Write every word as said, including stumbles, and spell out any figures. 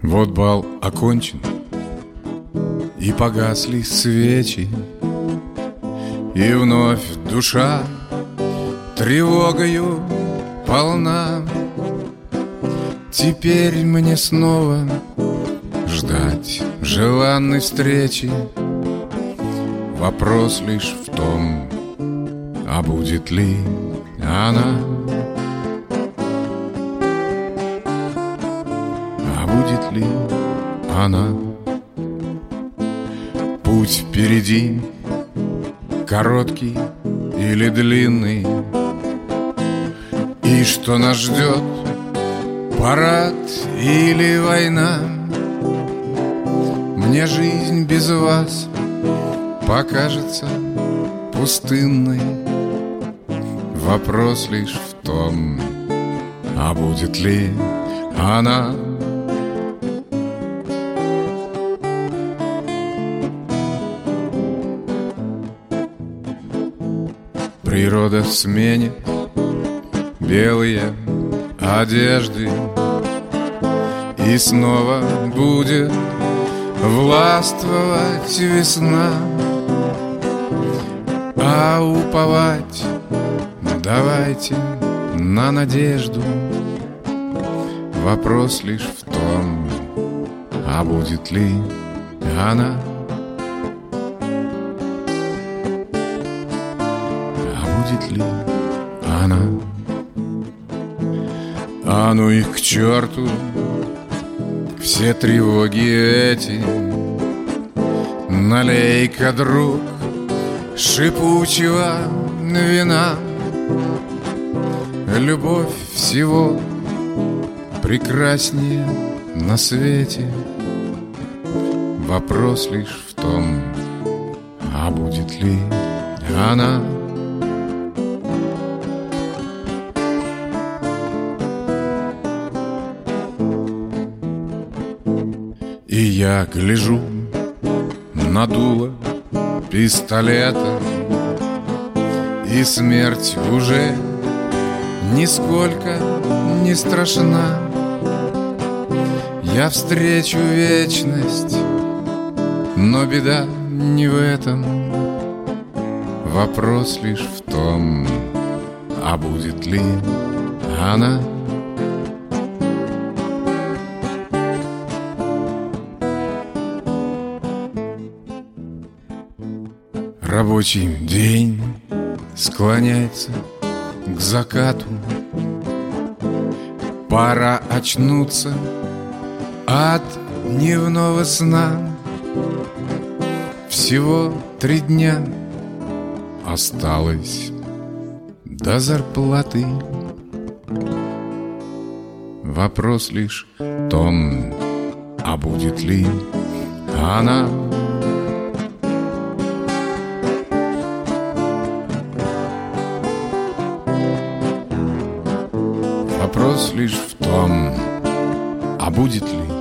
Вот бал окончен, и погасли свечи, и вновь душа тревогою полна. Теперь мне снова ждать желанной встречи. Вопрос лишь в том, а будет ли она? А будет ли она? Путь впереди короткий или длинный, и что нас ждет, парад или война? Мне жизнь без вас покажется пустынной. Вопрос лишь в том, а будет ли она? Природа сменит белые одежды, и снова будет властвовать весна. А уповать давайте на надежду. Вопрос лишь в том, а будет ли она? А будет ли она? А ну их к черту, все тревоги эти. Налей-ка, друг, шипучего вина. Любовь всего прекраснее на свете. Вопрос лишь в том, а будет ли она? И я гляжу на дуло пистолета, и смерть уже нисколько не страшна. Я встречу вечность, но беда не в этом. Вопрос лишь в том, а будет ли она? Рабочий день склоняется к закату. Пора очнуться от дневного сна. Всего три дня осталось до зарплаты. Вопрос лишь в том, а будет ли она? Вопрос лишь в том, а будет ли